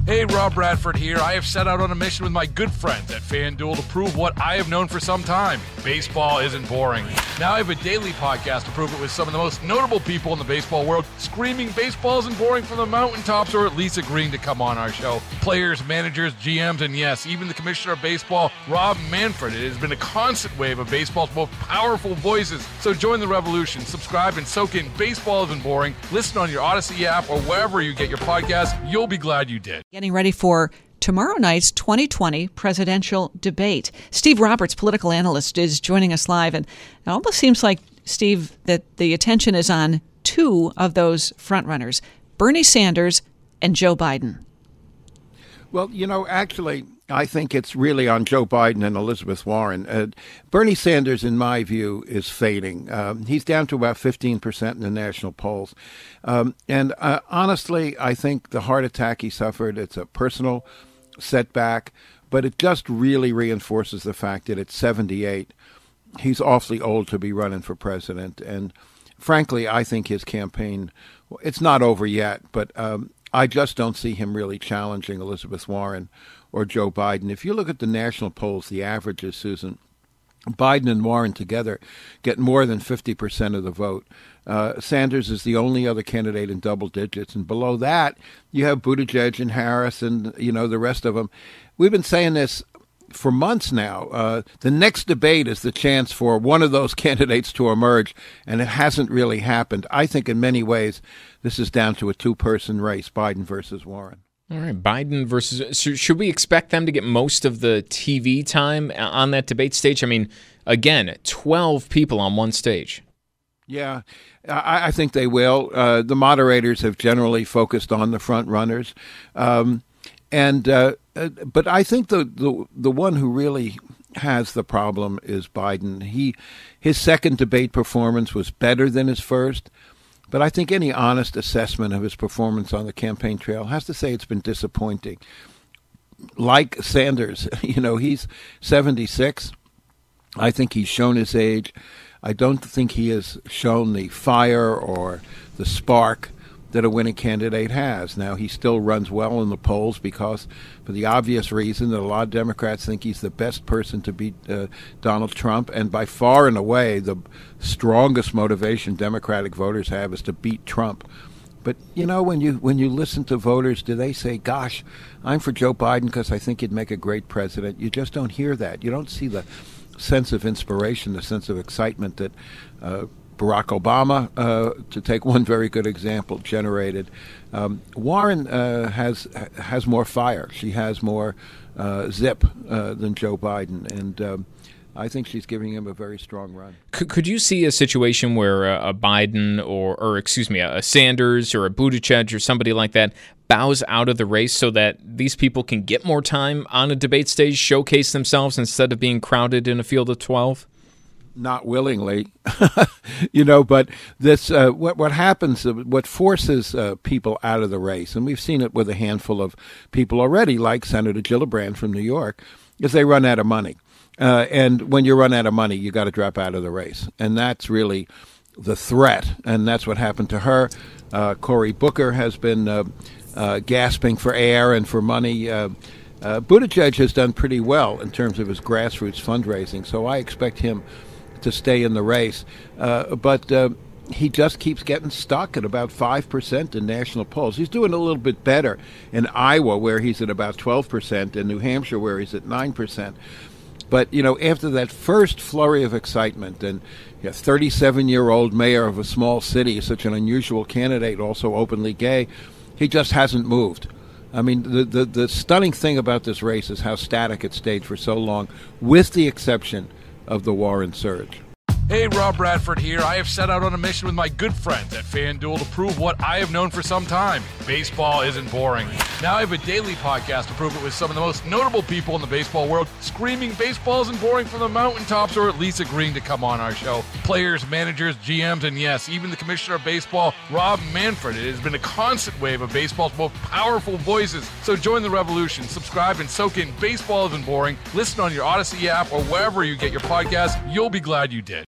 Hey, Rob Bradford here. I have set out on a mission with my good friends at FanDuel to prove what I have known for some time. Baseball isn't boring. Now I have a daily podcast to prove it with some of the most notable people in the baseball world, screaming baseball isn't boring from the mountaintops, or at least agreeing to come on our show. Players, managers, GMs, and yes, even the commissioner of baseball, Rob Manfred. It has been a constant wave of baseball's most powerful voices. So join the revolution. Subscribe and soak in Baseball Isn't Boring. Listen on your Odyssey app or wherever you get your podcasts. You'll be glad you did. Getting ready for tomorrow night's 2020 presidential debate. Steve Roberts, political analyst, is joining us live. And it almost seems like, Steve, that the attention is on two of those frontrunners, Bernie Sanders and Joe Biden. Well, actually, I think it's really on Joe Biden and Elizabeth Warren. Bernie Sanders, in my view, is fading. He's down to about 15% in the national polls. And honestly, I think the heart attack he suffered, it's a personal setback, but it just really reinforces the fact that at 78, he's awfully old to be running for president. And frankly, I think his campaign, it's not over yet, but I just don't see him really challenging Elizabeth Warren or Joe Biden. If you look at the national polls, the averages, Susan, Biden and Warren together get more than 50% of the vote. Sanders is the only other candidate in double digits. And below that, you have Buttigieg and Harris and, the rest of them. We've been saying this for months now. The next debate is the chance for one of those candidates to emerge, and it hasn't really happened. I think in many ways this is down to a two-person race, Biden versus Warren. All right, Biden versus... So should we expect them to get most of the TV time on that debate stage? I mean, again, 12 people on one stage. Yeah, I think they will. The moderators have generally focused on the front runners. But I think the one who really has the problem is Biden. His second debate performance was better than his first, but I think any honest assessment of his performance on the campaign trail has to say it's been disappointing. Like Sanders, he's 76. I think he's shown his age. I don't think he has shown the fire or the spark that a winning candidate has. Now, he still runs well in the polls because, for the obvious reason that a lot of Democrats think he's the best person to beat Donald Trump, and by far and away the strongest motivation Democratic voters have is to beat Trump. But, when you listen to voters, do they say, gosh, I'm for Joe Biden because I think he'd make a great president? You just don't hear that. You don't see the sense of inspiration, the sense of excitement that Barack Obama, to take one very good example, generated. Warren has more fire. She has more zip than Joe Biden, and I think she's giving him a very strong run. Could you see a situation where a Biden or a Sanders or a Buttigieg or somebody like that bows out of the race so that these people can get more time on a debate stage, showcase themselves instead of being crowded in a field of 12? Not willingly, but this what happens, what forces people out of the race, and we've seen it with a handful of people already, like Senator Gillibrand from New York, is they run out of money. And when you run out of money, you got to drop out of the race. And that's really the threat, and that's what happened to her. Cory Booker has been gasping for air and for money. Buttigieg has done pretty well in terms of his grassroots fundraising, so I expect him to stay in the race. But he just keeps getting stuck at about 5% in national polls. He's doing a little bit better in Iowa, where he's at about 12%, and New Hampshire, where he's at 9%. But, after that first flurry of excitement, and 37-year-old mayor of a small city, such an unusual candidate, also openly gay, he just hasn't moved. I mean, the stunning thing about this race is how static it stayed for so long, with the exception of the Warren surge. Hey, Rob Bradford here. I have set out on a mission with my good friends at FanDuel to prove what I have known for some time. Baseball isn't boring. Now I have a daily podcast to prove it with some of the most notable people in the baseball world, screaming baseball isn't boring from the mountaintops, or at least agreeing to come on our show. Players, managers, GMs, and yes, even the commissioner of baseball, Rob Manfred. It has been a constant wave of baseball's most powerful voices. So join the revolution. Subscribe and soak in Baseball Isn't Boring. Listen on your Odyssey app or wherever you get your podcasts. You'll be glad you did.